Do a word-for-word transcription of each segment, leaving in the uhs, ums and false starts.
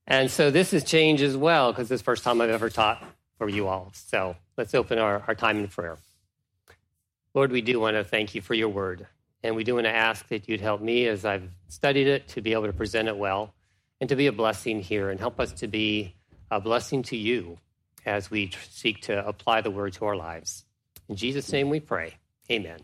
And so this has changed as well, because this is the first time I've ever taught for you all. So let's open our, our time in prayer. Lord, we do want to thank you for your word. And we do want to ask that you'd help me as I've studied it to be able to present it well and to be a blessing here and help us to be a blessing to you as we seek to apply the word to our lives. In Jesus' name we pray. Amen.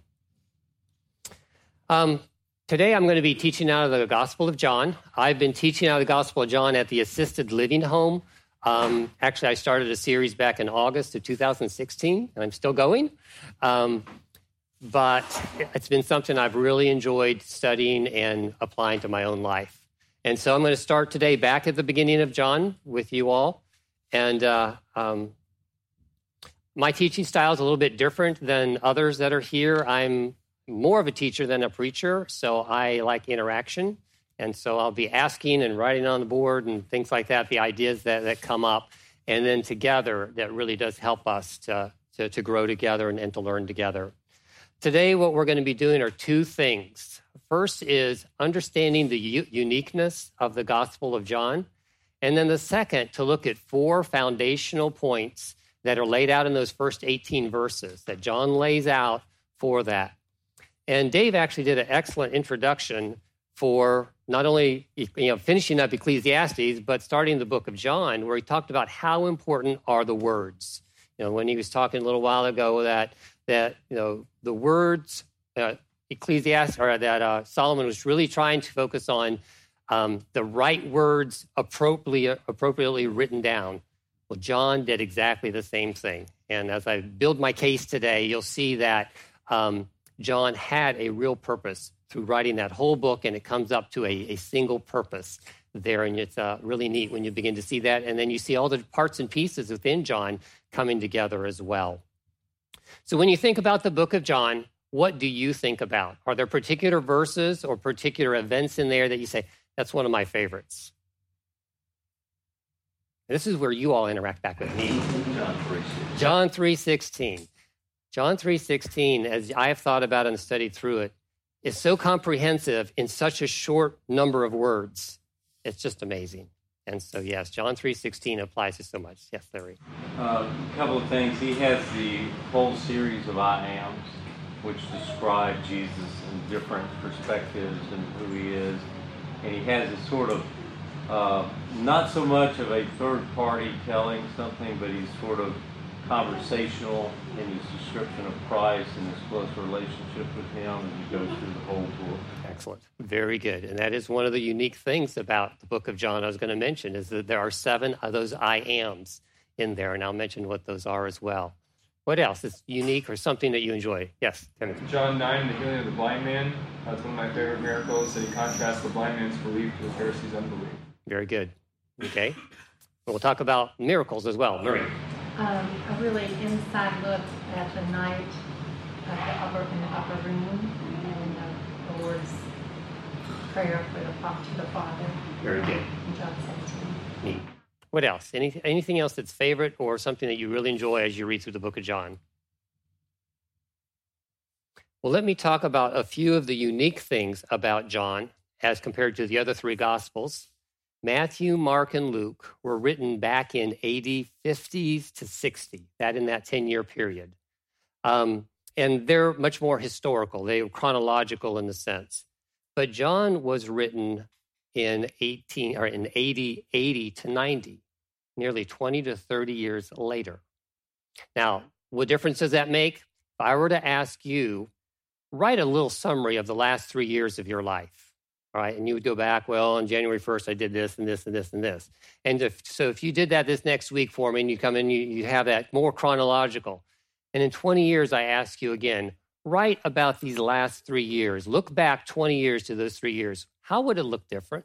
Um, today I'm going to be teaching out of the Gospel of John. I've been teaching out of the Gospel of John at the Assisted Living Home. Um, actually, I started a series back in August of two thousand sixteen, and I'm still going. Um, but it's been something I've really enjoyed studying and applying to my own life. And so I'm going to start today back at the beginning of John with you all. And uh, um, my teaching style is a little bit different than others that are here. I'm more of a teacher than a preacher, so I like interaction. And so I'll be asking and writing on the board and things like that, the ideas that, that come up. And then together, that really does help us to, to, to grow together and, and to learn together. Today, what we're going to be doing are two things. First is understanding the u- uniqueness of the Gospel of John. And then the second, to look at four foundational points that are laid out in those first eighteen verses that John lays out for that. And Dave actually did an excellent introduction for not only you know, finishing up Ecclesiastes, but starting the book of John, where he talked about how important are the words. You know, when he was talking a little while ago that that you know the words uh, Ecclesiastes or that uh, Solomon was really trying to focus on um, the right words appropriately appropriately written down. Well, John did exactly the same thing. And as I build my case today, you'll see that um, John had a real purpose through writing that whole book, and it comes up to a, a single purpose there. And it's uh, really neat when you begin to see that. And then you see all the parts and pieces within John coming together as well. So when you think about the book of John, what do you think about? Are there particular verses or particular events in there that you say, that's one of my favorites? This is where you all interact back with me. John three sixteen. John three sixteen, as I have thought about and studied through it, is so comprehensive in such a short number of words. It's just amazing. And so, yes, John three sixteen applies to so much. Yes, Larry. A uh, couple of things. He has the whole series of I ams, which describe Jesus in different perspectives and who he is. And he has a sort of, uh, not so much of a third party telling something, but he's sort of conversational in his description of Christ and his close relationship with him, and he goes through the whole tour. Excellent. Very good. And that is one of the unique things about the book of John I was going to mention, is that there are seven of those I ams in there, and I'll mention what those are as well. What else is unique or something that you enjoy? Yes, Timothy. John nine, the healing of the blind man. That's one of my favorite miracles, that he contrasts the blind man's belief to the Pharisees' unbelief. Very good. Okay. We'll talk about miracles as well. Marie. Um, a really inside look at the night of the upper in the upper room and uh, the Lord's prayer for the to the Father. Very good. In John seventeen. Neat. What else? Any, anything else that's favorite or something that you really enjoy as you read through the book of John? Well, let me talk about a few of the unique things about John as compared to the other three Gospels. Matthew, Mark, and Luke were written back in A D fifties to sixty, that in that ten-year period. Um, and they're much more historical. They were chronological in the sense. But John was written in eighteen or in eighty, eighty to ninety, nearly twenty to thirty years later. Now, what difference does that make? If I were to ask you, write a little summary of the last three years of your life. All right, and you would go back, well, on January first, I did this and this and this and this. And if, so if you did that this next week for me and you come in, you, you have that more chronological. And in twenty years, I ask you again, write about these last three years. Look back twenty years to those three years. How would it look different?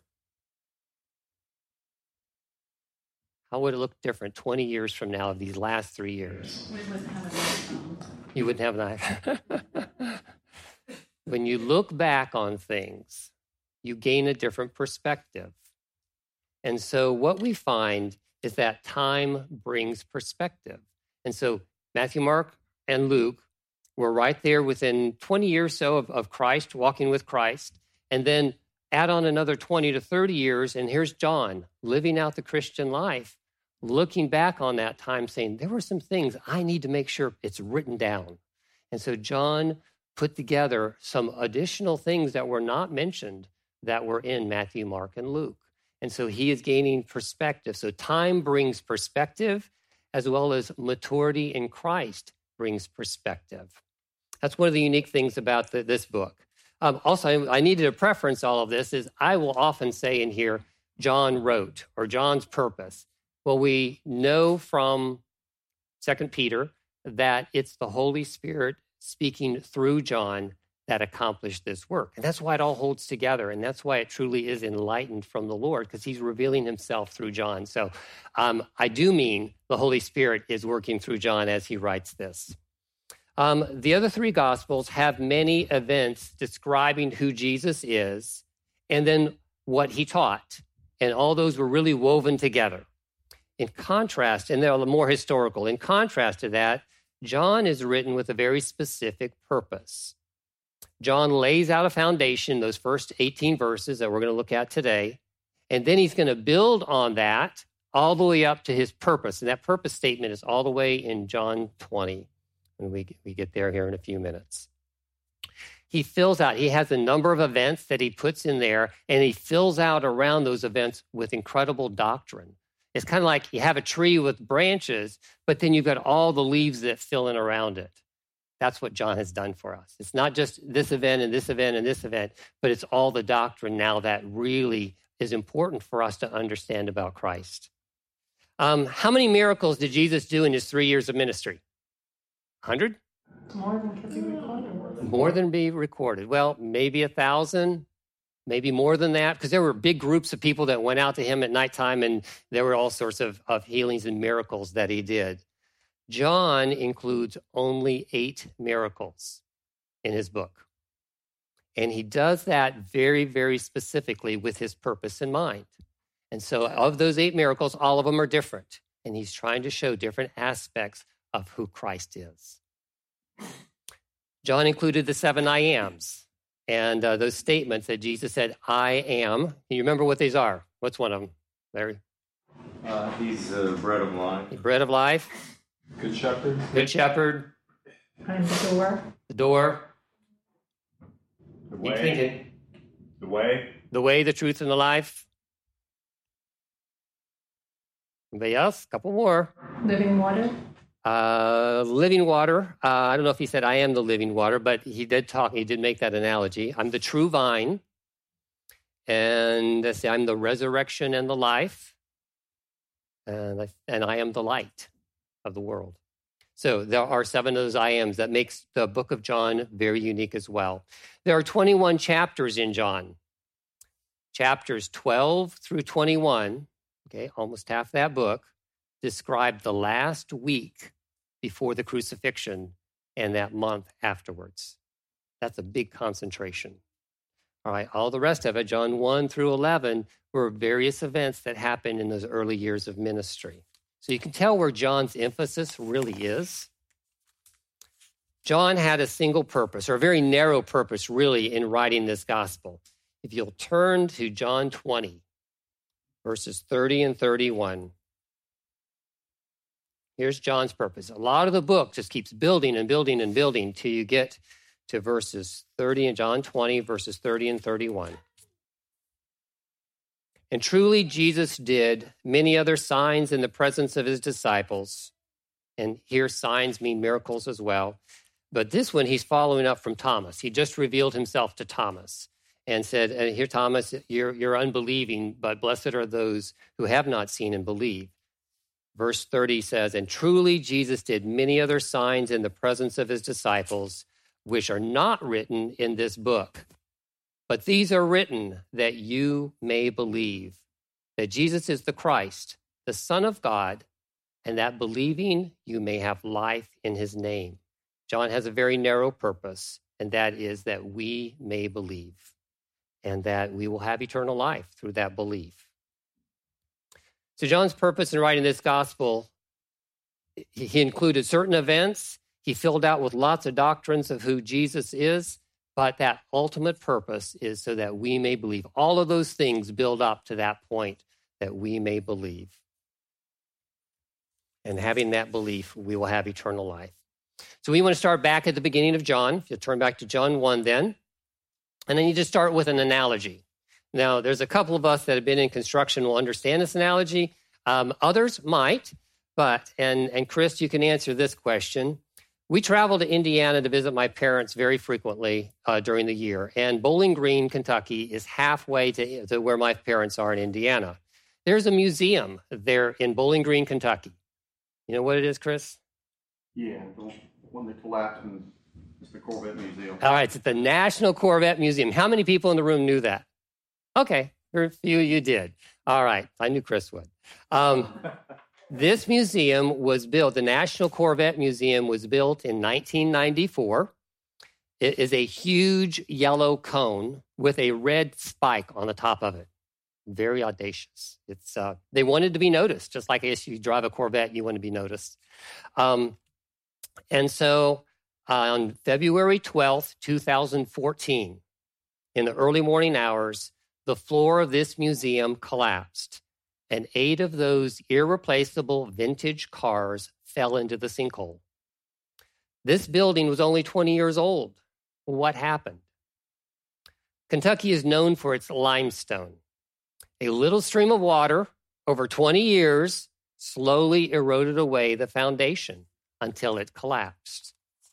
How would it look different twenty years from now of these last three years? We wouldn't have an iPhone. You wouldn't have an iPhone. When you look back on things, you gain a different perspective. And so what we find is that time brings perspective. And so Matthew, Mark, and Luke were right there within twenty years or so of, of Christ, walking with Christ. And then Add on another twenty to thirty years, and here's John living out the Christian life, looking back on that time saying, there were some things I need to make sure it's written down. And so John put together some additional things that were not mentioned that were in Matthew, Mark, and Luke. And so he is gaining perspective. So time brings perspective, as well as maturity in Christ brings perspective. That's one of the unique things about the, this book. Um, also, I needed to preference all of this is I will often say in here, John wrote, or John's purpose. Well, we know from Second Peter that it's the Holy Spirit speaking through John that accomplished this work. And that's why it all holds together. And that's why it truly is enlightened from the Lord, because he's revealing himself through John. So um, I do mean the Holy Spirit is working through John as he writes this. Um, the other three Gospels have many events describing who Jesus is and then what he taught. And all those were really woven together. In contrast, and they're more historical, in contrast to that, John is written with a very specific purpose. John lays out a foundation, those first eighteen verses that we're going to look at today, and then he's going to build on that all the way up to his purpose. And that purpose statement is all the way in John twenty. And we, we get there here in a few minutes. He fills out, he has a number of events that he puts in there, and he fills out around those events with incredible doctrine. It's kind of like you have a tree with branches, but then you've got all the leaves that fill in around it. That's what John has done for us. It's not just this event and this event and this event, but it's all the doctrine now that really is important for us to understand about Christ. Um, how many miracles did Jesus do in his three years of ministry? one hundred? More than could be recorded. More than be recorded. Well, maybe a thousand, maybe more than that, because there were big groups of people that went out to him at nighttime, and there were all sorts of, of healings and miracles that he did. John includes only eight miracles in his book. And he does that very, very specifically with his purpose in mind. And so of those eight miracles, all of them are different. And he's trying to show different aspects of who Christ is. John included the seven I ams and uh, those statements that Jesus said, I am. Can you remember what these are? What's one of them, Larry? Uh, he's the bread of life. The bread of life. Good shepherd. Good shepherd. I'm the door. The door. The Keep way. thinking. The way. The way, the truth, and the life. Anybody else? A couple more. Living water. Uh, living water. Uh, I don't know if he said, I am the living water, but he did talk, he did make that analogy. I'm the true vine. And let's see, I'm the resurrection and the life. And I, and I am the light of the world. So there are seven of those I ams that makes the book of John very unique as well. There are twenty-one chapters in John. Chapters twelve through twenty-one, okay, almost half that book, describe the last week before the crucifixion and that month afterwards. That's a big concentration. All right, all the rest of it, John one through eleven, were various events that happened in those early years of ministry. So you can tell where John's emphasis really is. John had a single purpose, or a very narrow purpose, really, in writing this gospel. If you'll turn to John twenty, verses thirty and thirty-one. Here's John's purpose. A lot of the book just keeps building and building and building till you get to verses thirty in John twenty, verses thirty and thirty-one. And truly Jesus did many other signs in the presence of his disciples. And here signs mean miracles as well. But this one he's following up from Thomas. He just revealed himself to Thomas and said, here, Thomas, you're, you're unbelieving, but blessed are those who have not seen and believe. Verse thirty says, and truly Jesus did many other signs in the presence of his disciples, which are not written in this book. But these are written that you may believe that Jesus is the Christ, the Son of God, and that believing you may have life in his name. John has a very narrow purpose, and that is that we may believe, and that we will have eternal life through that belief. So John's purpose in writing this gospel, he included certain events. He filled out with lots of doctrines of who Jesus is, But that ultimate purpose is so that we may believe. All of those things build up to that point that we may believe. And having that belief, we will have eternal life. So we want to start back at the beginning of John. If you turn back to John one then. And then you just start with an analogy. Now, there's a couple of us that have been in construction will understand this analogy. Um, others might. But, and, and Chris, you can answer this question. We travel to Indiana to visit my parents very frequently uh, during the year. And Bowling Green, Kentucky is halfway to, to where my parents are in Indiana. There's a museum there in Bowling Green, Kentucky. You know what it is, Chris? Yeah, the one that collapsed, and it's the Corvette Museum. All right, it's at the National Corvette Museum. How many people in the room knew that? Okay, there are a few you did. All right, I knew Chris would. Um, this museum was built, the National Corvette Museum was built in nineteen ninety-four. It is a huge yellow cone with a red spike on the top of it. Very audacious. It's uh, they wanted to be noticed, just like if you drive a Corvette, you want to be noticed. Um, and so uh, on February twelfth, two thousand fourteen, in the early morning hours, the floor of this museum collapsed, and eight of those irreplaceable vintage cars fell into the sinkhole. This building was only twenty years old. What happened? Kentucky is known for its limestone. A little stream of water over twenty years slowly eroded away the foundation until it collapsed.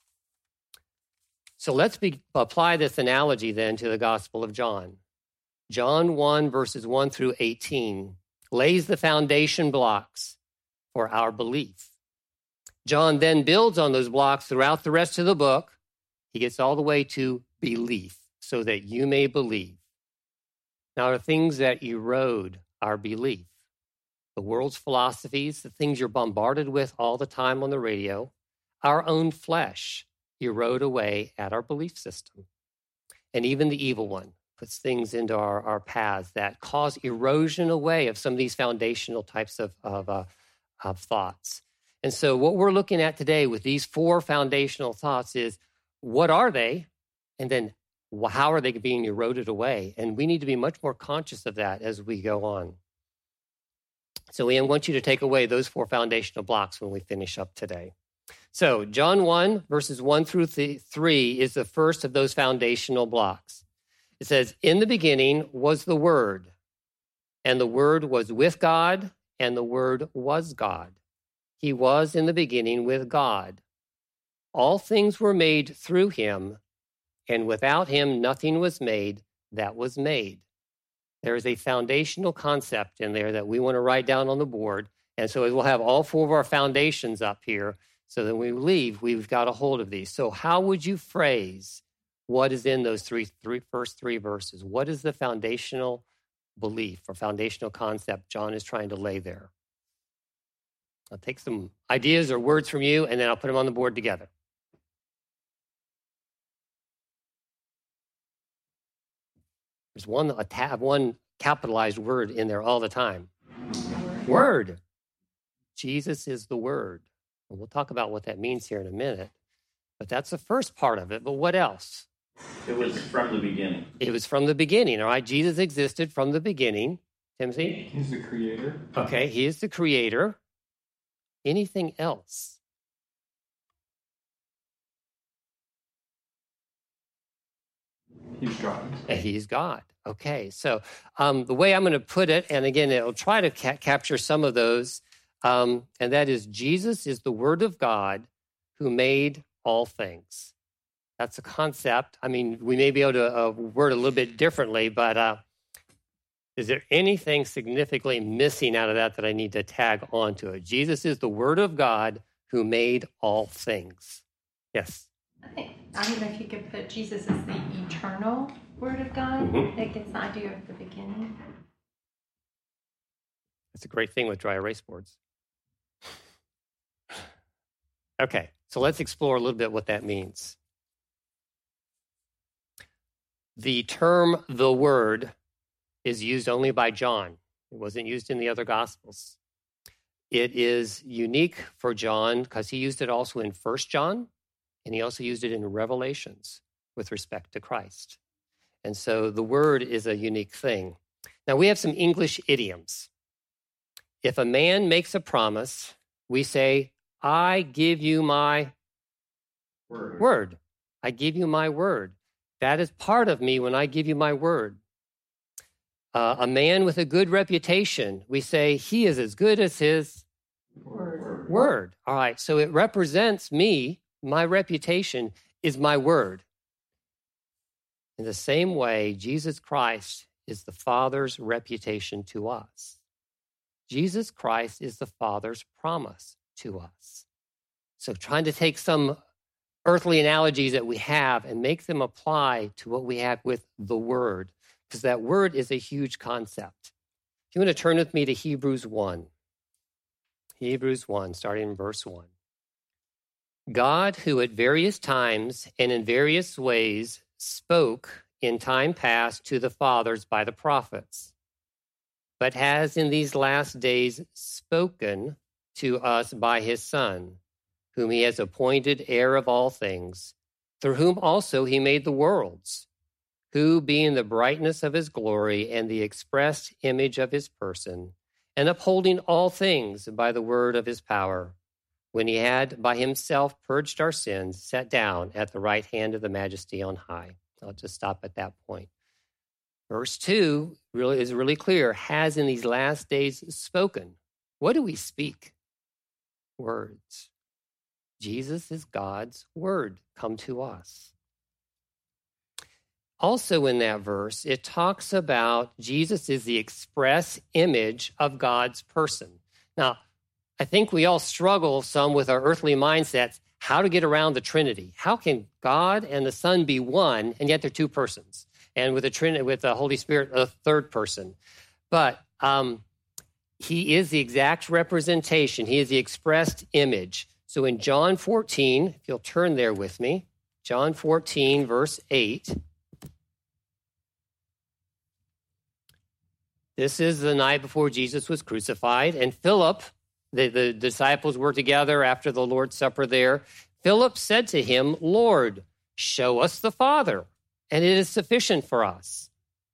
So let's be, apply this analogy then to the Gospel of John. John one, verses one through eighteen, lays the foundation blocks for our belief. John then builds on those blocks throughout the rest of the book. He gets all the way to belief, so that you may believe. Now, there are things that erode our belief. The world's philosophies, the things you're bombarded with all the time on the radio, our own flesh erode away at our belief system. And even the evil one puts things into our, our paths that cause erosion away of some of these foundational types of, of, uh, of thoughts. And so what we're looking at today with these four foundational thoughts is, what are they? And then how are they being eroded away? And we need to be much more conscious of that as we go on. So we want you to take away those four foundational blocks when we finish up today. So John one, verses one through three is the first of those foundational blocks. It says, in the beginning was the Word, and the Word was with God, and the Word was God. He was in the beginning with God. All things were made through him, and without him nothing was made that was made. There is a foundational concept in there that we want to write down on the board. And so we'll have all four of our foundations up here. So that when we leave, we've got a hold of these. So how would you phrase what is in those three, three, first three verses? What is the foundational belief or foundational concept John is trying to lay there? I'll take some ideas or words from you, and then I'll put them on the board together. There's one, a tab, one capitalized word in there all the time. Word. Word. Jesus is the Word. And we'll talk about what that means here in a minute. But that's the first part of it. But what else? It was from the beginning. It was from the beginning, all right? Jesus existed from the beginning. Timothy? He's the creator. Okay, he is the creator. Anything else? He's God. And he's God. Okay, so um, the way I'm going to put it, and again, it'll try to ca- capture some of those, um, and that is Jesus is the Word of God who made all things. That's a concept. I mean, we may be able to uh, word a little bit differently, but uh, is there anything significantly missing out of that that I need to tag onto it? Jesus is the Word of God who made all things. Yes? I think, I don't know if you could put Jesus as the eternal Word of God. Mm-hmm. That gets an idea of the beginning. That's a great thing with dry erase boards. Okay, so let's explore a little bit what that means. The term the Word is used only by John. It wasn't used in the other Gospels. It is unique for John because he used it also in First John, and he also used it in Revelations. with respect to Christ. And so the word is a unique thing. Now, we have some English idioms. If a man makes a promise, we say, I give you my Word. word. I give you my word. That is part of me when I give you my word. Uh, a man with a good reputation, we say, he is as good as his Word. word. All right, so it represents me. My reputation is my word. In the same way, Jesus Christ is the Father's reputation to us. Jesus Christ is the Father's promise to us. So trying to take some earthly analogies that we have and make them apply to what we have with the Word, because that word is a huge concept. If you want to turn with me to Hebrews one. Hebrews one, starting in verse one. God, who at various times and in various ways spoke in time past to the fathers by the prophets, but has in these last days spoken to us by his Son, whom he has appointed heir of all things, through whom also he made the worlds, who, being the brightness of his glory and the expressed image of his person, and upholding all things by the word of his power, when he had by himself purged our sins, sat down at the right hand of the Majesty on high. I'll just stop at that point. Verse two really is really clear, has in these last days spoken. What do we speak? Words. Jesus is God's word come to us. Also in that verse, it talks about Jesus is the express image of God's person. Now, I think we all struggle some with our earthly mindsets, how to get around the Trinity. How can God and the Son be one, and yet they're two persons? And with the Trinity, with the Holy Spirit, a third person. But um, he is the exact representation. He is the expressed image. So in John fourteen, if you'll turn there with me, John fourteen, verse eight. This is the night before Jesus was crucified, and Philip, the, the disciples were together after the Lord's Supper there. Philip said to him, Lord, show us the Father, and it is sufficient for us.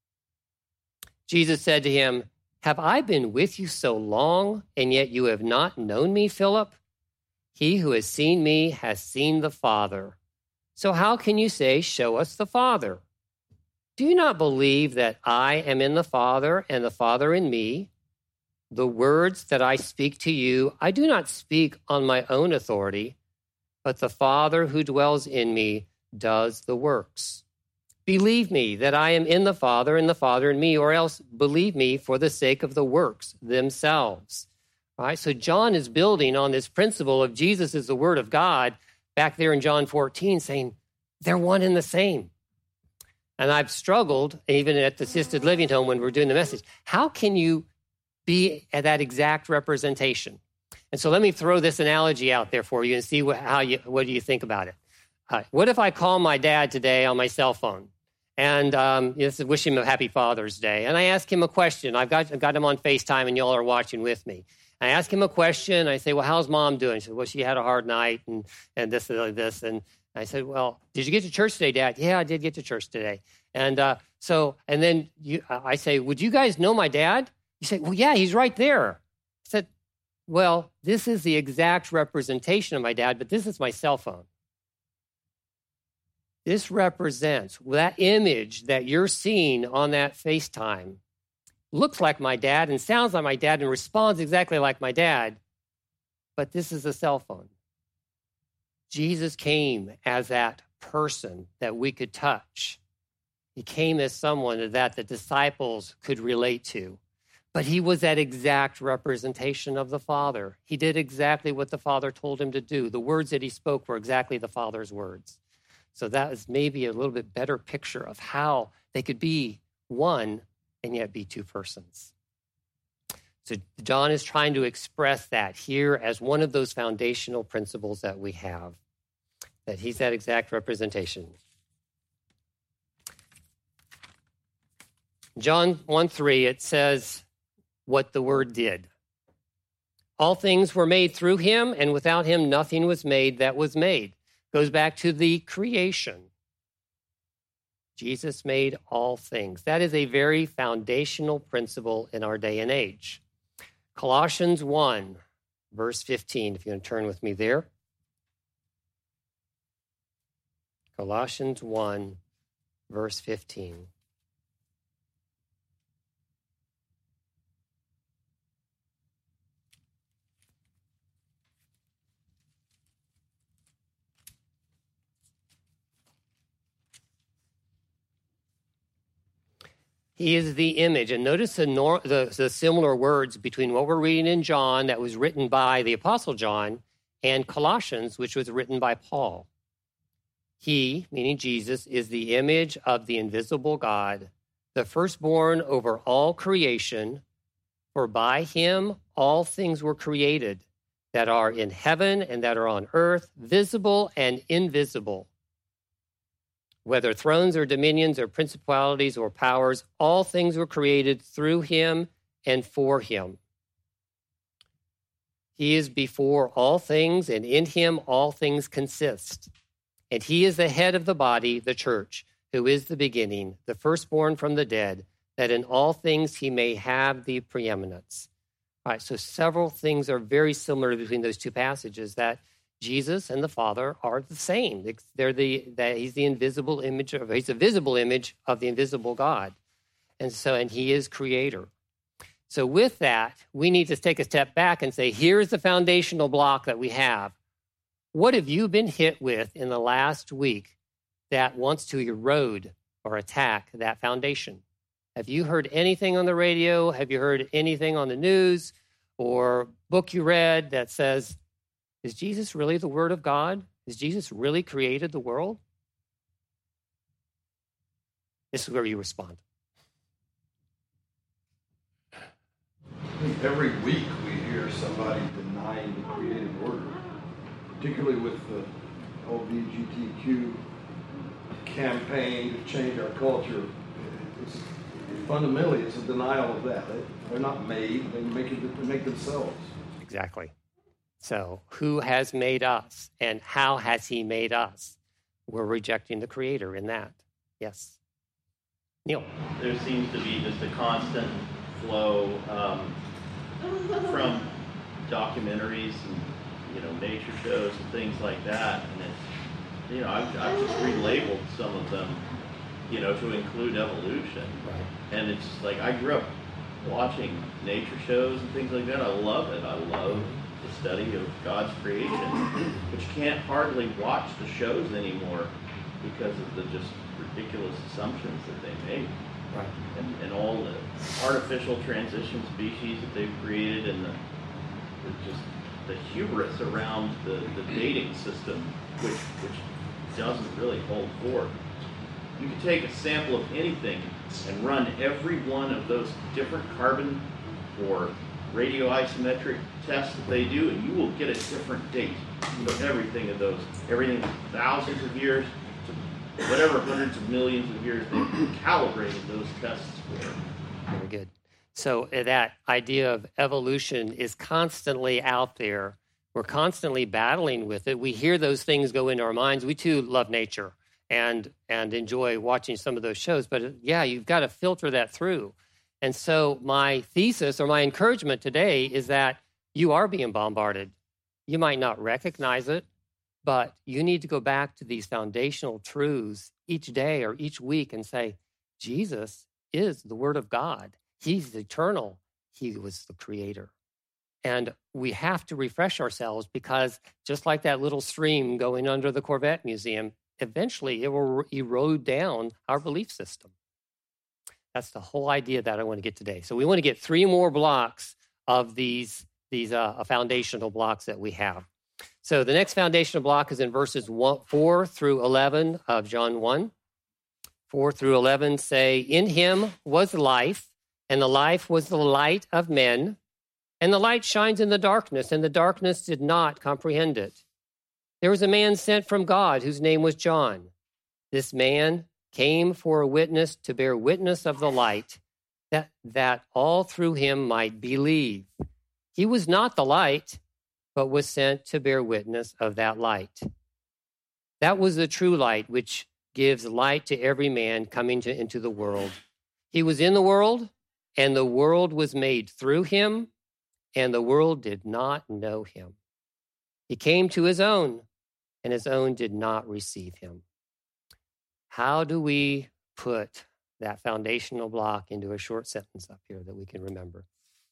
Jesus said to him, have I been with you so long, and yet you have not known me, Philip? He who has seen me has seen the Father. So how can you say, show us the Father? Do you not believe that I am in the Father and the Father in me? The words that I speak to you, I do not speak on my own authority, but the Father who dwells in me does the works. Believe me that I am in the Father and the Father in me, or else believe me for the sake of the works themselves. All right, so John is building on this principle of Jesus is the Word of God back there in John fourteen, saying they're one and the same. And I've struggled, even at the assisted living home when we're doing the message, how can you be at that exact representation? And so let me throw this analogy out there for you and see what, how you, what do you think about it. Uh, what if I call my dad today on my cell phone and um, just wish him a happy Father's Day, and I ask him a question? I've got, I've got him on FaceTime and y'all are watching with me. I ask him a question. I say, well, how's mom doing? She said, well, she had a hard night and, and this and this. And I said, well, did you get to church today, Dad? Yeah, I did get to church today. And uh, so, and then you, I say, would you guys know my dad? You say, well, yeah, he's right there. I said, well, this is the exact representation of my dad, but this is my cell phone. This represents that image that you're seeing on that FaceTime. Looks like my dad and sounds like my dad and responds exactly like my dad, but this is a cell phone. Jesus came as that person that we could touch. He came as someone that the disciples could relate to, but he was that exact representation of the Father. He did exactly what the Father told him to do. The words that he spoke were exactly the Father's words. So that is maybe a little bit better picture of how they could be one and yet be two persons. So John is trying to express that here as one of those foundational principles that we have, that he's that exact representation. John one three, it says what the Word did. All things were made through him, and without him nothing was made that was made. Goes back to the creation. Jesus made all things. That is a very foundational principle in our day and age. Colossians one, verse fifteen, if you want to turn with me there. Colossians one, verse fifteen. He is the image. And notice the, nor- the, the similar words between what we're reading in John that was written by the Apostle John and Colossians, which was written by Paul. He, meaning Jesus, is the image of the invisible God, the firstborn over all creation, for by him all things were created that are in heaven and that are on earth, visible and invisible. Whether thrones or dominions or principalities or powers, all things were created through him and for him. He is before all things, and in him all things consist. And he is the head of the body, the church, who is the beginning, the firstborn from the dead, that in all things he may have the preeminence. All right, so several things are very similar between those two passages, that Jesus and the Father are the same. They're the that he's the invisible image of he's a visible image of the invisible God. And so and he is creator. So with that, we need to take a step back and say, here's the foundational block that we have. What have you been hit with in the last week that wants to erode or attack that foundation? Have you heard anything on the radio? Have you heard anything on the news or book you read that says, is Jesus really the Word of God? Has Jesus really created the world? This is where you respond. I think every week we hear somebody denying the creative order, particularly with the L G B T Q campaign to change our culture. It's, fundamentally, it's a denial of that. They, they're not made, they make, it, they make themselves. Exactly. So who has made us and how has he made us? We're rejecting the Creator in that. Yes. Neil. There seems to be just a constant flow um, from documentaries and, you know, nature shows and things like that. And it's, you know, I've, I've just relabeled some of them, you know, to include evolution. Right. And it's just like, I grew up watching nature shows and things like that. I love it. I love the study of God's creation, but you can't hardly watch the shows anymore because of the just ridiculous assumptions that they make. Right. And, and all the artificial transition species that they've created, and the, the just the hubris around the, the dating system, which which doesn't really hold forth. You could take a sample of anything and run every one of those different carbon or radioisometric tests that they do, and you will get a different date for everything of those. Everything from thousands of years to whatever hundreds of millions of years they've calibrated those tests for. Very good. So uh, that idea of evolution is constantly out there. We're constantly battling with it. We hear those things go into our minds. We too love nature and and enjoy watching some of those shows. But uh, yeah, you've got to filter that through. And so my thesis or my encouragement today is that you are being bombarded. You might not recognize it, but you need to go back to these foundational truths each day or each week and say, Jesus is the Word of God. He's eternal. He was the Creator. And we have to refresh ourselves because just like that little stream going under the Corvette Museum, eventually it will erode down our belief system. That's the whole idea that I want to get today. So we want to get three more blocks of these, these uh, foundational blocks that we have. So the next foundational block is in verses one, four through eleven of John one. four through eleven say, in him was life, and the life was the light of men, and the light shines in the darkness, and the darkness did not comprehend it. There was a man sent from God whose name was John. This man came for a witness to bear witness of the light, that, that all through him might believe. He was not the light, but was sent to bear witness of that light. That was the true light, which gives light to every man coming to, into the world. He was in the world, and the world was made through him, and the world did not know him. He came to his own, and his own did not receive him. How do we put that foundational block into a short sentence up here that we can remember?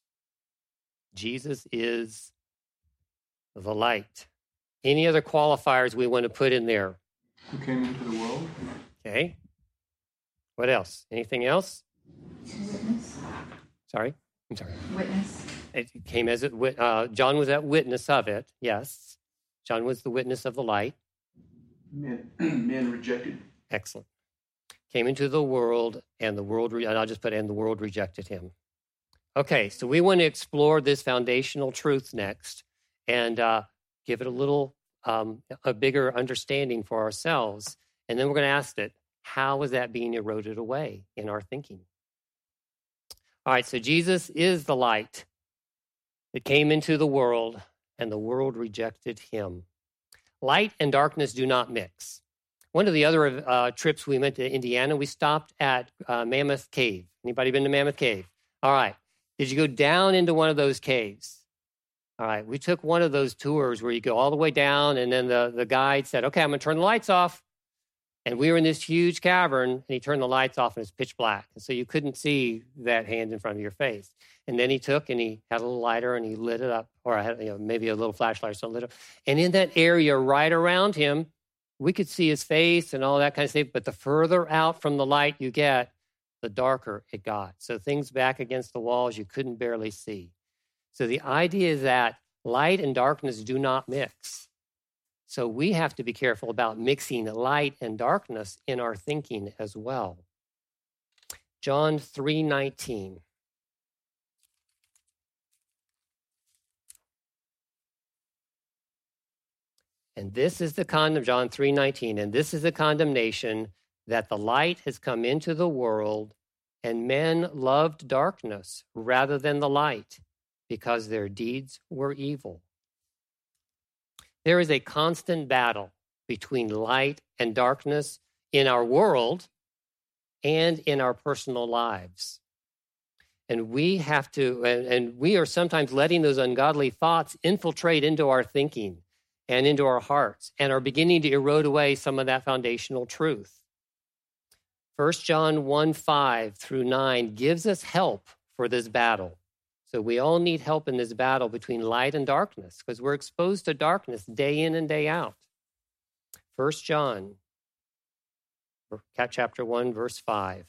Jesus is the light. Any other qualifiers we want to put in there? Who came into the world? Okay. What else? Anything else? Witness. Sorry? I'm sorry. Witness. It came as a wit- uh, John was that witness of it. Yes. John was the witness of the light. Men, men rejected. Excellent. Came into the world, and the world, re- and I'll just put, and the world rejected him. Okay, so we want to explore this foundational truth next and uh, give it a little, um, a bigger understanding for ourselves. And then we're going to ask it, how is that being eroded away in our thinking? All right, so Jesus is the light that came into the world, and the world rejected him. Light and darkness do not mix. One of the other uh, trips we went to Indiana, we stopped at uh, Mammoth Cave. Anybody been to Mammoth Cave? All right. Did you go down into one of those caves? All right. We took one of those tours where you go all the way down, and then the, the guide said, okay, I'm going to turn the lights off. And we were in this huge cavern, and he turned the lights off, and it's pitch black. And so you couldn't see that hand in front of your face. And then he took, and he had a little lighter, and he lit it up, or I had, you know, maybe a little flashlight or something lit up. And in that area right around him, we could see his face and all that kind of stuff. But the further out from the light you get, the darker it got. So things back against the walls you couldn't barely see. So the idea is that light and darkness do not mix. So we have to be careful about mixing light and darkness in our thinking as well. John three nineteen. And this is the condemn, John three nineteen, and this is the condemnation, that the light has come into the world, and men loved darkness rather than the light, because their deeds were evil. There is a constant battle between light and darkness in our world and in our personal lives. And we have to, and, and we are sometimes letting those ungodly thoughts infiltrate into our thinking and into our hearts, and are beginning to erode away some of that foundational truth. First John one, five through nine gives us help for this battle. So we all need help in this battle between light and darkness, because we're exposed to darkness day in and day out. First John, chapter one, verse five.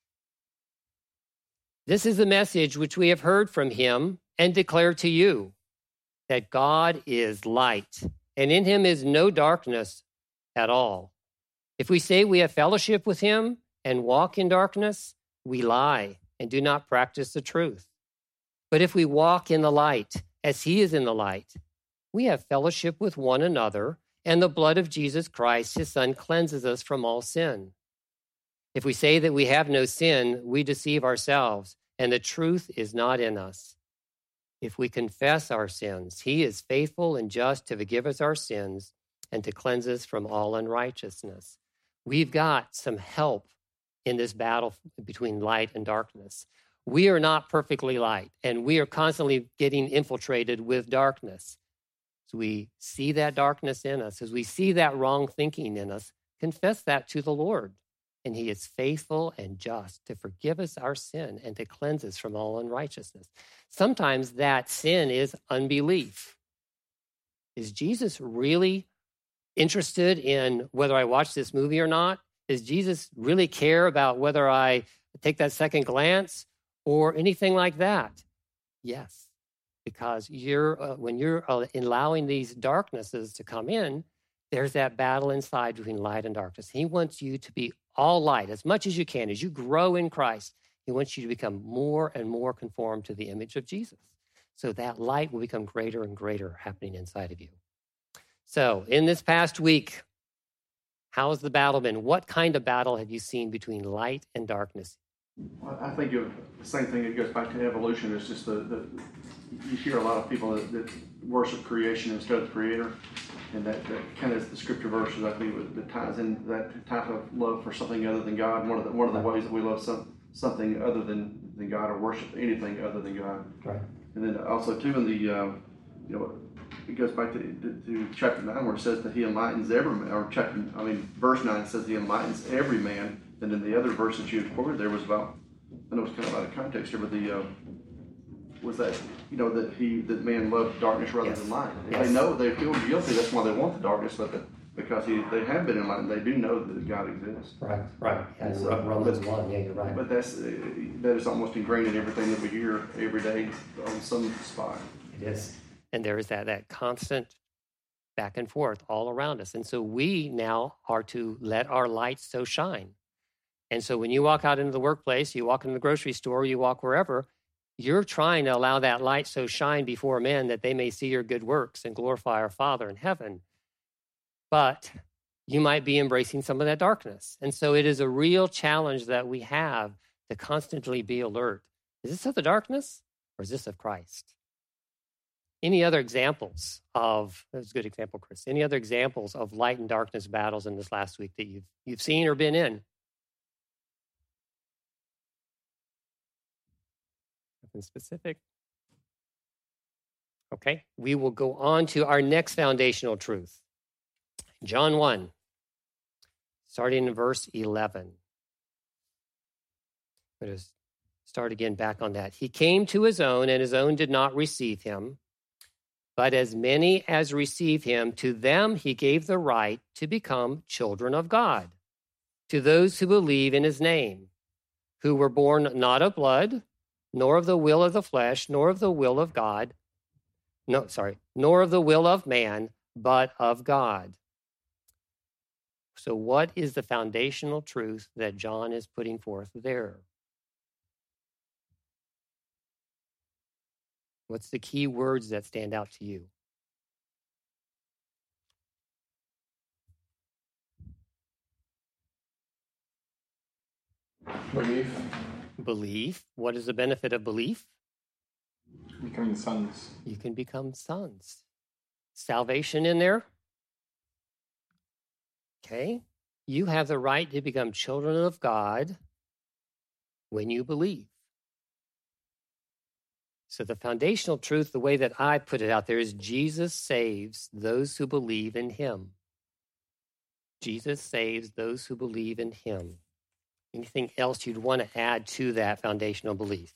This is the message which we have heard from him and declare to you, that God is light, and in him is no darkness at all. If we say we have fellowship with him and walk in darkness, we lie and do not practice the truth. But if we walk in the light, as he is in the light, we have fellowship with one another, and the blood of Jesus Christ, his son, cleanses us from all sin. If we say that we have no sin, we deceive ourselves, and the truth is not in us. If we confess our sins, he is faithful and just to forgive us our sins and to cleanse us from all unrighteousness. We've got some help in this battle between light and darkness. We are not perfectly light, and we are constantly getting infiltrated with darkness. So we see that darkness in us, as we see that wrong thinking in us, confess that to the Lord. And he is faithful and just to forgive us our sin and to cleanse us from all unrighteousness. Sometimes that sin is unbelief. Is Jesus really interested in whether I watch this movie or not? Does Jesus really care about whether I take that second glance or anything like that? Yes, because you're uh, when you're uh, allowing these darknesses to come in, there's that battle inside between light and darkness. He wants you to be all light as much as you can. As you grow in Christ, he wants you to become more and more conformed to the image of Jesus. So that light will become greater and greater happening inside of you. So in this past week, how has the battle been? What kind of battle have you seen between light and darkness? Well, I think of the same thing. It goes back to evolution. It's just the, the you hear a lot of people that, that worship creation instead of the creator. And that, that kind of is the scripture verses, I think, that ties in that type of love for something other than God. One of the, one of the ways that we love some, something other than, than God, or worship anything other than God. Right. And then also, too, in the, um, you know, it goes back to, to, to chapter nine where it says that he enlightens every man, or chapter, I mean, verse nine says he enlightens every man. And then the other verse that you quoted there was about, I know it's kind of out of context here, but the, uh, was that, you know, that he, that man loved darkness rather Yes. than light. Yes. They know, they feel guilty, that's why they want the darkness, but the, because he, they have been enlightened, they do know that God exists. Right, right. Yeah, So, Romans but- one, yeah, you're right. But that's, uh, that is almost ingrained in everything that we hear every day on some spot. It is. And there is that, that constant back and forth all around us. And so we now are to let our light so shine. And so when you walk out into the workplace, you walk into the grocery store, you walk wherever, you're trying to allow that light so shine before men that they may see your good works and glorify our Father in heaven. But you might be embracing some of that darkness. And so it is a real challenge that we have to constantly be alert. Is this of the darkness or is this of Christ? Any other examples of, that was a good example, Chris, any other examples of light and darkness battles in this last week that you've, you've seen or been in? Nothing specific. Okay, we will go on to our next foundational truth. John one, starting in verse eleven. I'm going to start again back on that. He came to his own, and his own did not receive him. But as many as received him, to them he gave the right to become children of God, to those who believe in his name, who were born not of blood, nor of the will of the flesh, nor of the will of God, no, sorry, nor of the will of man, but of God. So what is the foundational truth that John is putting forth there? What's the key words that stand out to you? Belief, Belief. What is the benefit of belief? becoming sons. You can become sons. Salvation in there? Okay. You have the right to become children of God when you believe. So the foundational truth, the way that I put it out there, is Jesus saves those who believe in him. Jesus saves those who believe in him. Anything else you'd want to add to that foundational belief?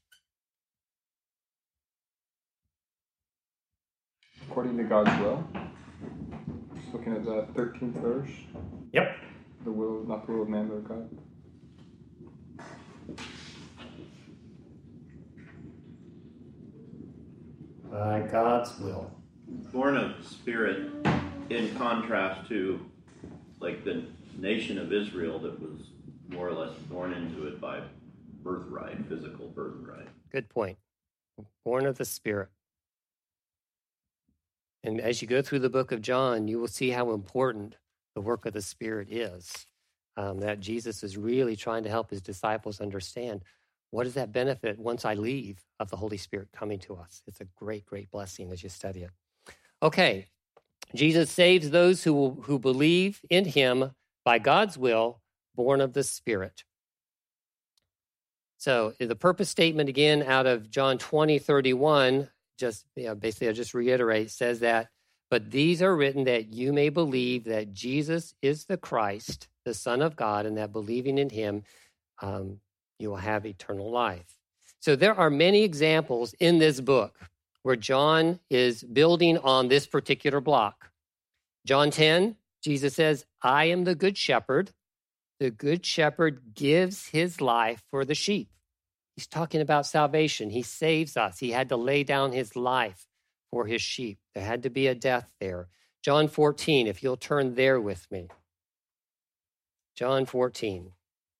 According to God's will. Just looking at that thirteenth verse. Yep. The will, not the will of man, but of God. By God's will. Born of spirit, in contrast to like the nation of Israel that was more or less born into it by birthright, physical birthright. Good point. Born of the Spirit. And as you go through the book of John, you will see how important the work of the Spirit is. Um, that Jesus is really trying to help his disciples understand, what does that benefit once I leave of the Holy Spirit coming to us? It's a great, great blessing as you study it. Okay, Jesus saves those who will, who believe in him by God's will, born of the Spirit. So the purpose statement again out of John twenty, thirty-one, just you know, basically I'll just reiterate, says that, but these are written that you may believe that Jesus is the Christ, the Son of God, and that believing in him, um, you will have eternal life. So there are many examples in this book where John is building on this particular block. John ten, Jesus says, I am the good shepherd. The good shepherd gives his life for the sheep. He's talking about salvation. He saves us. He had to lay down his life for his sheep. There had to be a death there. John fourteen, if you'll turn there with me. John fourteen.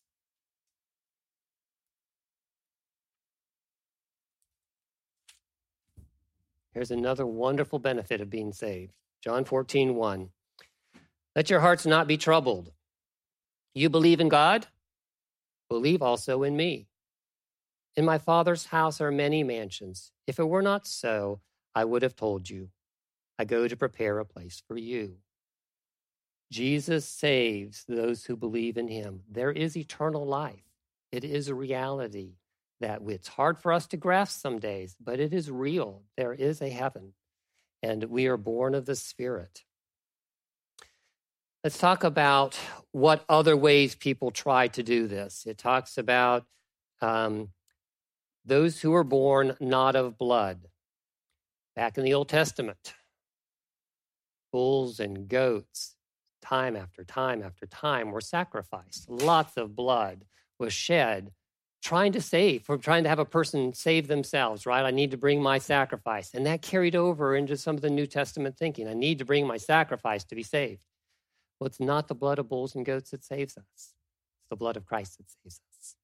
Here's another wonderful benefit of being saved. John fourteen, one. Let your hearts not be troubled. You believe in God? Believe also in me. In my Father's house are many mansions. If it were not so, I would have told you. I go to prepare a place for you. Jesus saves those who believe in him. There is eternal life. It is a reality that it's hard for us to grasp some days, but it is real. There is a heaven, and we are born of the Spirit. Let's talk about what other ways people try to do this. It talks about um, those who are born not of blood. Back in the Old Testament, bulls and goats, time after time after time, were sacrificed. Lots of blood was shed, trying to save, for trying to have a person save themselves, right? I need to bring my sacrifice. And that carried over into some of the New Testament thinking. I need to bring my sacrifice to be saved. Well, it's not the blood of bulls and goats that saves us. It's the blood of Christ that saves us.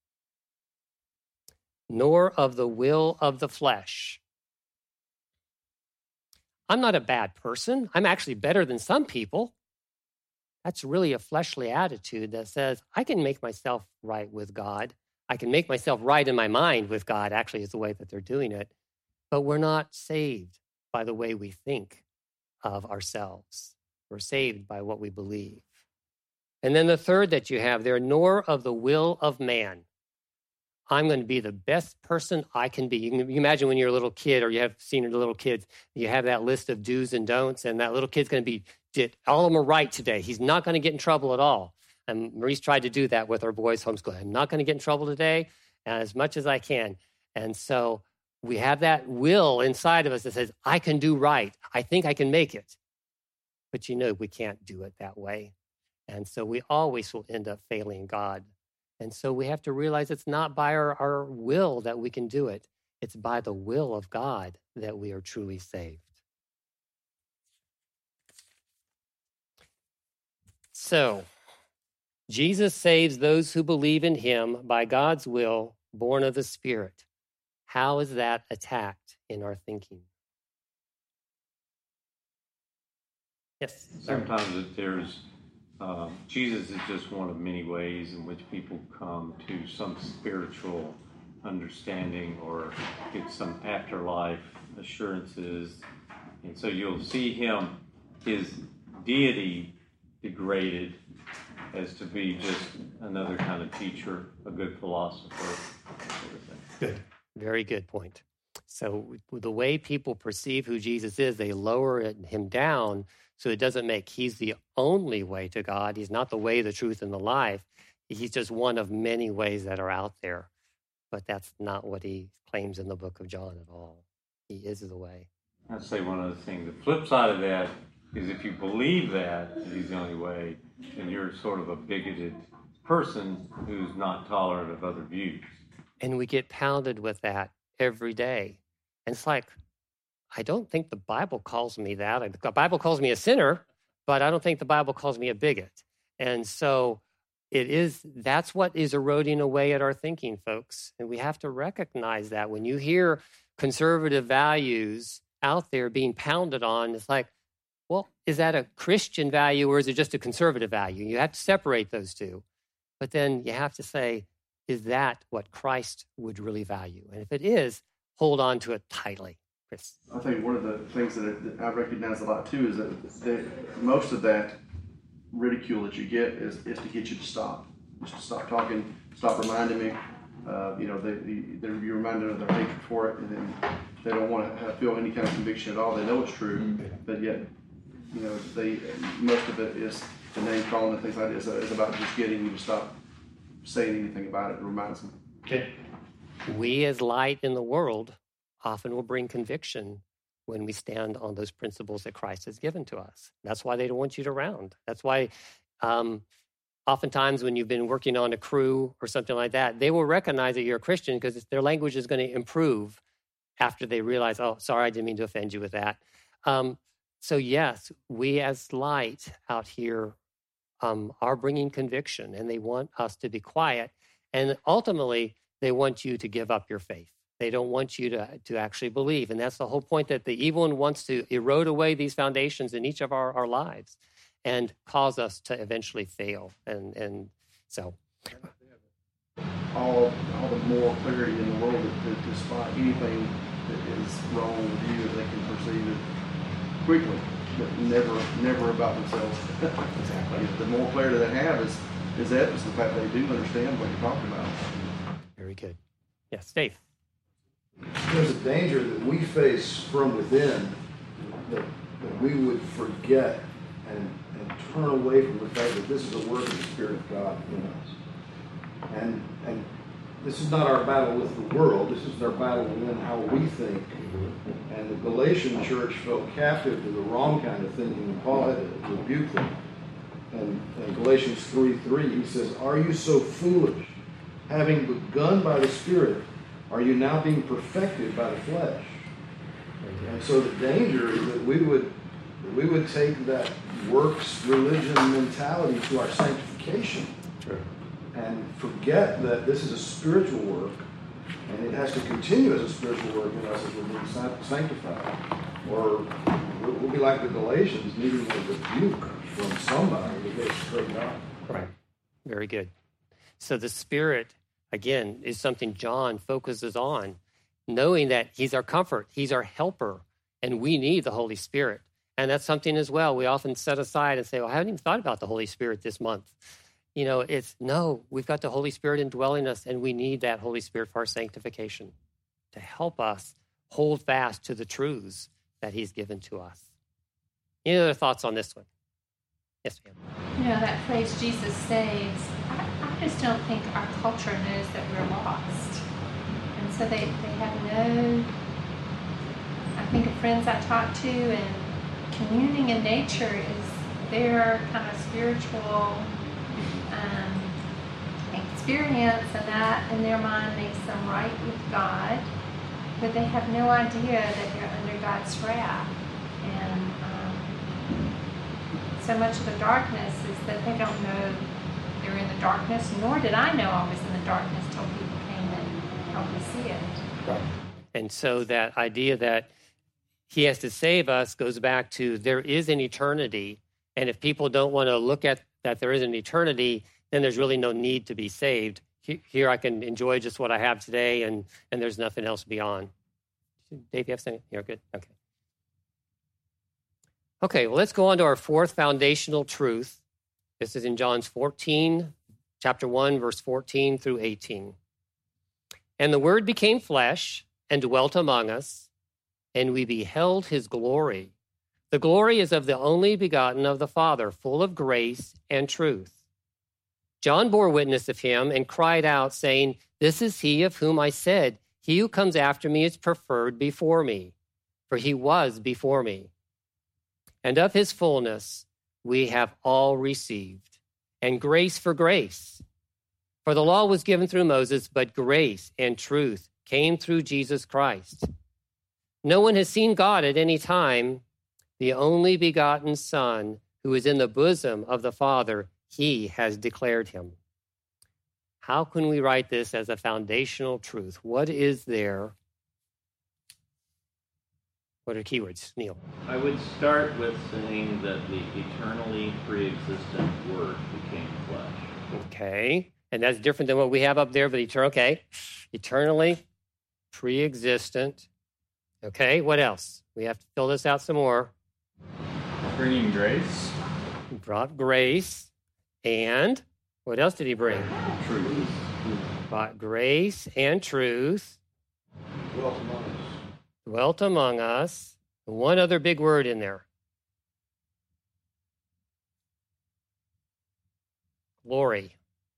Nor of the will of the flesh. I'm not a bad person. I'm actually better than some people. That's really a fleshly attitude that says, I can make myself right with God. I can make myself right in my mind with God, actually, is the way that they're doing it. But we're not saved by the way we think of ourselves. We're saved by what we believe. And then the third that you have there, nor of the will of man. I'm going to be the best person I can be. You can imagine when you're a little kid or you have seen your little kids, you have that list of do's and don'ts, and that little kid's going to be, did all of them are right today. He's not going to get in trouble at all. And Maurice tried to do that with our boys' homeschool. I'm not going to get in trouble today, and as much as I can. And so we have that will inside of us that says, I can do right. I think I can make it. But you know, we can't do it that way. And so we always will end up failing God. And so we have to realize it's not by our, our will that we can do it. It's by the will of God that we are truly saved. So, Jesus saves those who believe in him by God's will, born of the Spirit. How is that attacked in our thinking? Yes. Sometimes it, there's Um, Jesus is just one of many ways in which people come to some spiritual understanding or get some afterlife assurances. And so you'll see him, his deity degraded as to be just another kind of teacher, a good philosopher, that sort of thing. Good. Very good point. So the way people perceive who Jesus is, they lower him down. So it doesn't make he's the only way to God. He's not the way, the truth, and the life. He's just one of many ways that are out there. But that's not what he claims in the book of John at all. He is the way. I'd say one other thing. The flip side of that is if you believe that, that he's the only way, then you're sort of a bigoted person who's not tolerant of other views. And we get pounded with that every day. And it's like, I don't think the Bible calls me that. The Bible calls me a sinner, but I don't think the Bible calls me a bigot. And so it is, that's what is eroding away at our thinking, folks. And we have to recognize that when you hear conservative values out there being pounded on, it's like, well, is that a Christian value or is it just a conservative value? You have to separate those two. But then you have to say, is that what Christ would really value? And if it is, hold on to it tightly. Chris. I think one of the things that, it, that I recognize a lot too is that, that most of that ridicule that you get is, is to get you to stop, just to stop talking, stop reminding me. Uh, you know, they, they, you're reminded of their hatred for it, and then they don't want to have, feel any kind of conviction at all. They know it's true, mm-hmm. but yet, you know, they most of it is the name calling and things like this is about just getting you to stop saying anything about it. It reminds them. Okay. We as light in the world often will bring conviction when we stand on those principles that Christ has given to us. That's why they don't want you around. That's why um, oftentimes when you've been working on a crew or something like that, they will recognize that you're a Christian because their language is going to improve after they realize, oh, sorry, I didn't mean to offend you with that. Um, so yes, we as light out here um, are bringing conviction, and they want us to be quiet. And ultimately, they want you to give up your faith. They don't want you to, to actually believe. And that's the whole point, that the evil one wants to erode away these foundations in each of our, our lives and cause us to eventually fail. And and so... All, all the moral clarity in the world to, to spot anything that is wrong with you, they can perceive it. quickly, but never, never about themselves. Exactly. The more clarity they have is, is evidence of the fact they do understand what you're talking about. Very good. Yes, Dave. There's a danger that we face from within that, that we would forget and, and turn away from the fact that this is a work of the Spirit of God in us. And, and this is not our battle with the world. This is our battle within how we think. And the Galatian church fell captive to the wrong kind of thinking, and Paul had to rebuke them. And in Galatians three three, he says, "Are you so foolish? Having begun by the Spirit, are you now being perfected by the flesh?" And so the danger is that we would that we would take that works religion mentality to our sanctification. True. And forget that this is a spiritual work, and it has to continue as a spiritual work in us as we're being sanctified. Or we'll be like the Galatians, needing a rebuke from somebody to get it straightened out. Right. Very good. So the Spirit, again, is something John focuses on, knowing that he's our comfort, he's our helper, and we need the Holy Spirit. And that's something as well we often set aside and say, well, I haven't even thought about the Holy Spirit this month. You know, it's, no, we've got the Holy Spirit indwelling us, and we need that Holy Spirit for our sanctification to help us hold fast to the truths that he's given to us. Any other thoughts on this one? Yes, ma'am. You know, that phrase, Jesus saves, I, I just don't think our culture knows that we're lost. And so they, they have no, I think of friends I talk to, and communing in nature is their kind of spiritual um, experience, and that in their mind makes them right with God, but they have no idea that they're under God's wrath. And um, so much of the darkness is that they don't know they're in the darkness, nor did I know I was in the darkness till people came and helped me see it. Right. And so that idea that he has to save us goes back to there is an eternity, and if people don't want to look at that there is an eternity, then there's really no need to be saved. Here I can enjoy just what I have today, and, and there's nothing else beyond. Dave, you have something? You're good? Okay. Okay, well, let's go on to our fourth foundational truth. This is in John fourteen, chapter one, verse fourteen through eighteen. And the Word became flesh and dwelt among us, and we beheld his glory. The glory is of the only begotten of the Father, full of grace and truth. John bore witness of him and cried out, saying, "This is he of whom I said, he who comes after me is preferred before me, for he was before me. And of his fullness we have all received, and grace for grace. For the law was given through Moses, but grace and truth came through Jesus Christ. No one has seen God at any time. The only begotten Son, who is in the bosom of the Father, he has declared him." How can we write this as a foundational truth? What is there? What are keywords, Neil? I would start with saying that the eternally pre-existent Word became flesh. Okay, and that's different than what we have up there, but eternal, okay. Eternally pre-existent. Okay, what else? We have to fill this out some more. Bringing grace. He brought grace, and what else did he bring? Truth. Brought grace and truth. Dwelt among us. Dwelt among us. One other big word in there. Glory.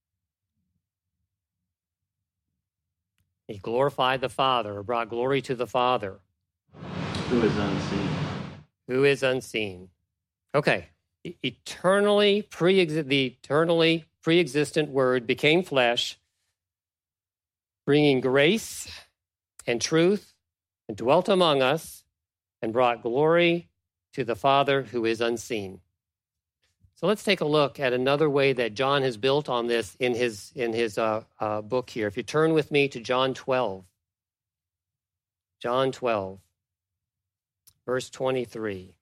He glorified the Father, or brought glory to the Father. Who is unseen. Who is unseen. Okay. Eternally pre the eternally pre-existent Word became flesh, bringing grace and truth, and dwelt among us, and brought glory to the Father who is unseen. So let's take a look at another way that John has built on this in his in his uh, uh, book here. If you turn with me to John twelve, John twelve, verse twenty-three.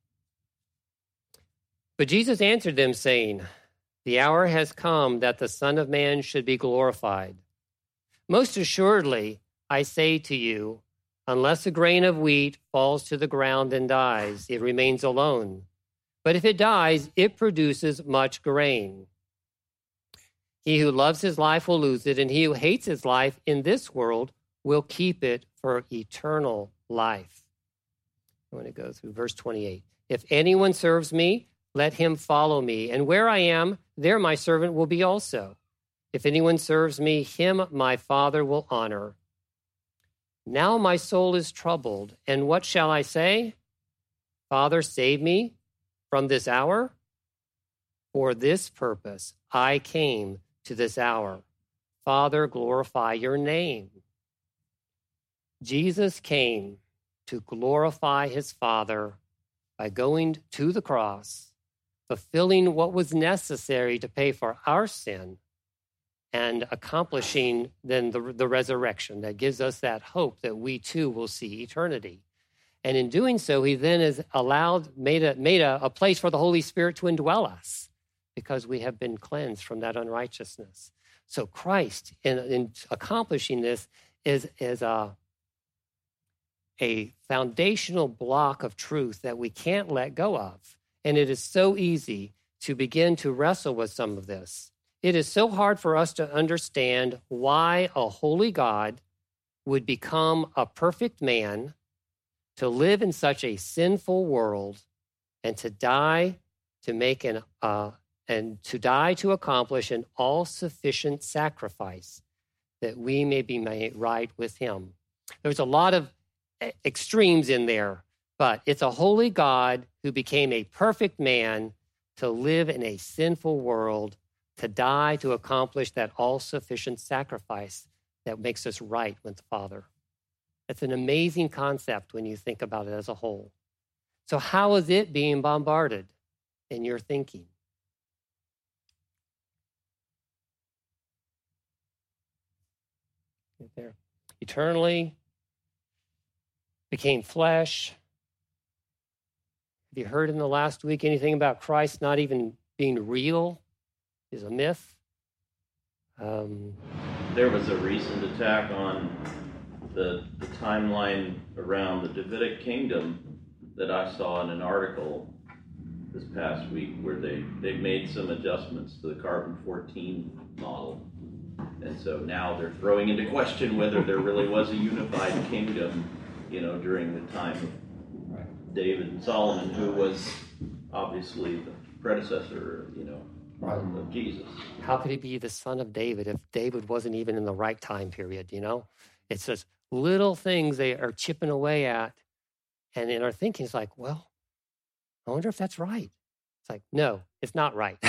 But Jesus answered them, saying, "The hour has come that the Son of Man should be glorified. Most assuredly, I say to you, Unless a grain of wheat falls to the ground and dies, it remains alone. But if it dies, it produces much grain. He who loves his life will lose it, and he who hates his life in this world will keep it for eternal life. I want to go through verse twenty-eight. If anyone serves me, let him follow me, and where I am, there my servant will be also. If anyone serves me, him my Father will honor. Now my soul is troubled, and what shall I say? Father, save me from this hour? For this purpose I came to this hour. Father, glorify your name. Jesus came to glorify his Father by going to the cross, fulfilling what was necessary to pay for our sin, and accomplishing then the, the resurrection that gives us that hope that we too will see eternity. And in doing so, he then has allowed, made a, made a, a place for the Holy Spirit to indwell us because we have been cleansed from that unrighteousness. So Christ, in, in accomplishing this, is, is a, a foundational block of truth that we can't let go of. And it is so easy to begin to wrestle with some of this. It is so hard for us to understand why a holy God would become a perfect man to live in such a sinful world and to die to make an uh, and to die to accomplish an all-sufficient sacrifice that we may be made right with him. There's a lot of extremes in there, but it's a holy God who became a perfect man to live in a sinful world, to die to accomplish that all-sufficient sacrifice that makes us right with the Father. It's an amazing concept when you think about it as a whole. So how is it being bombarded in your thinking? Right there. Eternally became flesh. Have you heard in the last week anything about Christ not even being real? Is a myth. Um, there was a recent attack on the, the timeline around the Davidic kingdom that I saw in an article this past week where they, they made some adjustments to the carbon fourteen model. And so now they're throwing into question whether there really was a unified kingdom, you know, during the time of David and Solomon, who was obviously the predecessor, you know, of Jesus. How could he be the son of David if David wasn't even in the right time period, you know? It's just little things they are chipping away at. And in our thinking, it's like, well, I wonder if that's right. It's like, no, it's not right.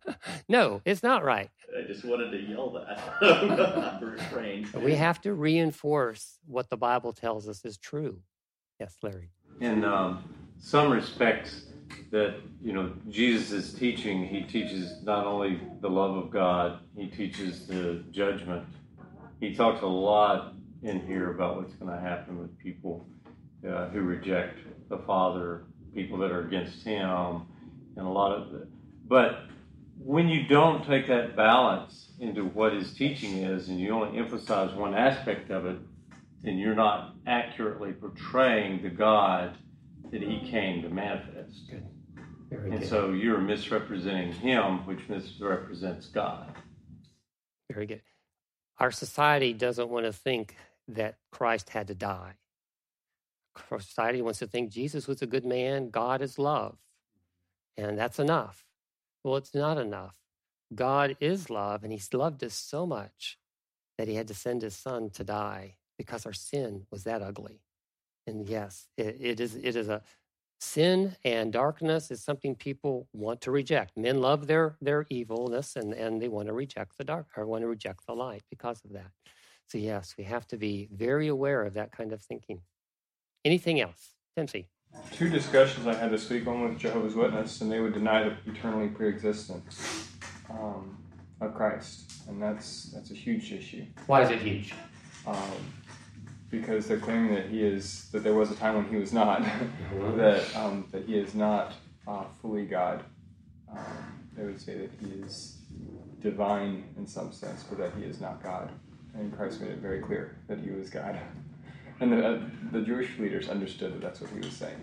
No, it's not right. I just wanted to yell that. Refrain. We have to reinforce what the Bible tells us is true. Yes, Larry. In um, some respects, that, you know, Jesus is teaching, he teaches not only the love of God, he teaches the judgment. He talks a lot in here about what's going to happen with people uh, who reject the Father, people that are against him, and a lot of it. But when you don't take that balance into what his teaching is, and you only emphasize one aspect of it, then you're not accurately portraying the God that he came to manifest. Good. Very and good. so you're misrepresenting him, which misrepresents God. Very good. Our society doesn't want to think that Christ had to die. Our society wants to think Jesus was a good man, God is love, and that's enough. Well, it's not enough. God is love, and he's loved us so much that he had to send his son to die because our sin was that ugly. And yes, it, it is it is a sin, and darkness is something people want to reject. Men love their their evilness, and, and they want to reject the dark, or want to reject the light because of that. So yes, we have to be very aware of that kind of thinking. Anything else? Timothy? Two discussions I had this week, one with Jehovah's Witness, and they would deny the eternally pre-existent um, of Christ, and that's that's a huge issue. Why is it huge? Um, because they're claiming that he is that there was a time when he was not, that um, that he is not uh, fully God. Um, they would say that he is divine in some sense, but that he is not God. And Christ made it very clear that he was God. And the, uh, the Jewish leaders understood that that's what he was saying.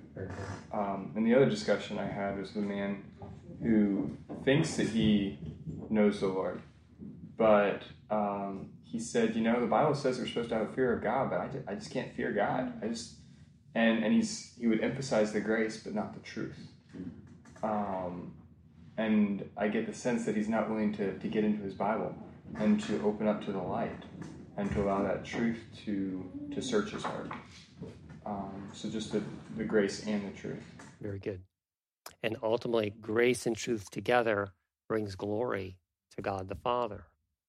Um, and the other discussion I had was the man who thinks that he knows the Lord, but um, he said, you know, the Bible says we're supposed to have a fear of God, but I just, I just can't fear God. I just and and he's he would emphasize the grace, but not the truth. Um, and I get the sense that he's not willing to, to get into his Bible and to open up to the light and to allow that truth to to search his heart. Um, so just the, the grace and the truth. Very good. And ultimately, grace and truth together brings glory to God the Father.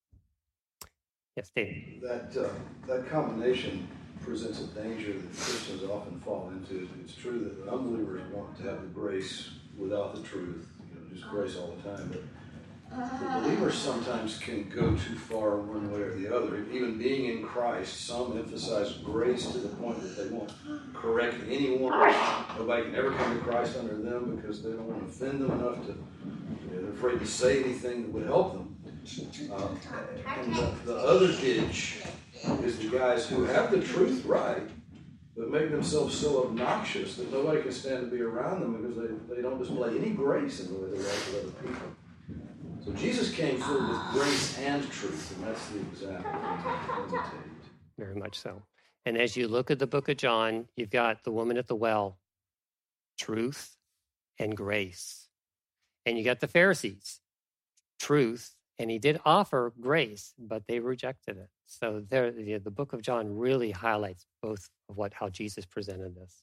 Yes, Dave. That uh, that combination presents a danger that Christians often fall into. It's true that unbelievers want to have the grace without the truth, you know, just grace all the time. But the believers sometimes can go too far one way or the other. Even being in Christ, some emphasize grace to the point that they won't correct anyone. Nobody can ever come to Christ under them because they don't want to offend them enough to, you know, they're afraid to say anything that would help them. Uh, and the, the other ditch is the guys who have the truth right, but make themselves so obnoxious that nobody can stand to be around them because they, they don't display any grace in the way they relate to other people. So Jesus came forward with grace and truth, and that's the example we imitate. Very much so. And as you look at the book of John, you've got the woman at the well, truth and grace. And you got the Pharisees, truth, and he did offer grace, but they rejected it. So there, the, the book of John really highlights both of what how Jesus presented this.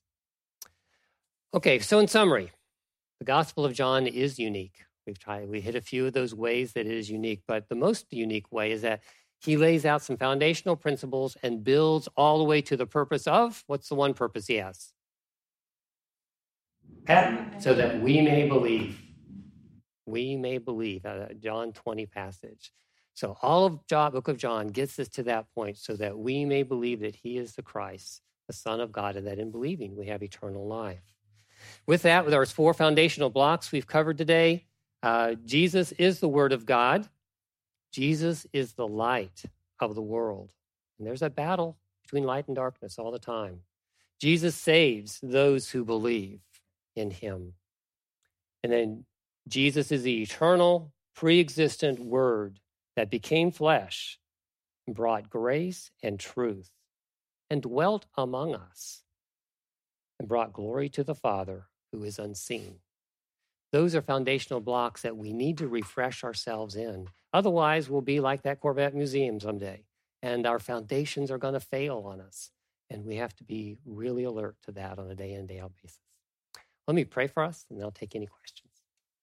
Okay, so in summary, the Gospel of John is unique. We've tried, we hit a few of those ways that it is unique, but the most unique way is that he lays out some foundational principles and builds all the way to the purpose of, what's the one purpose he has? Pat, so that we may believe. We may believe, uh, John twenty passage. So all of John, book of John gets us to that point so that we may believe that he is the Christ, the Son of God, and that in believing we have eternal life. With that, there's four foundational blocks we've covered today. Uh, Jesus is the Word of God. Jesus is the light of the world. And there's a battle between light and darkness all the time. Jesus saves those who believe in him. And then Jesus is the eternal, pre-existent Word that became flesh and brought grace and truth and dwelt among us and brought glory to the Father who is unseen. Those are foundational blocks that we need to refresh ourselves in. Otherwise, we'll be like that Corvette Museum someday, and our foundations are going to fail on us. And we have to be really alert to that on a day-in, day-out basis. Let me pray for us, and then I'll take any questions.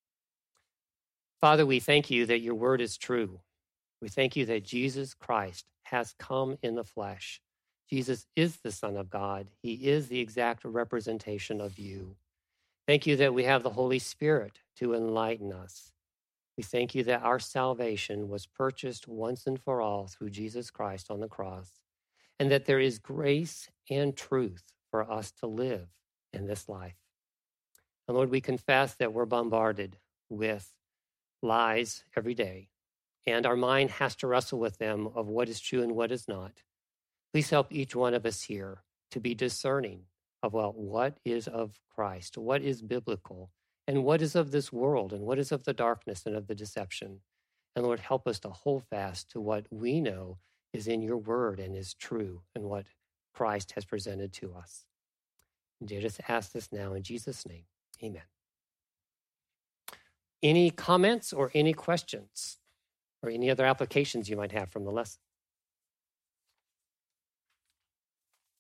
Father, we thank you that your word is true. We thank you that Jesus Christ has come in the flesh. Jesus is the Son of God. He is the exact representation of you. Thank you that we have the Holy Spirit to enlighten us. We thank you that our salvation was purchased once and for all through Jesus Christ on the cross, and that there is grace and truth for us to live in this life. And Lord, we confess that we're bombarded with lies every day, and our mind has to wrestle with them of what is true and what is not. Please help each one of us here to be discerning of, well, what is of Christ, what is biblical, and what is of this world, and what is of the darkness and of the deception. And Lord, help us to hold fast to what we know is in your word and is true, and what Christ has presented to us. And I just ask this now in Jesus' name, amen. Any comments or any questions or any other applications you might have from the lesson?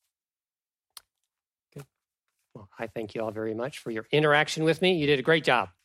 Good. Well, I thank you all very much for your interaction with me. You did a great job.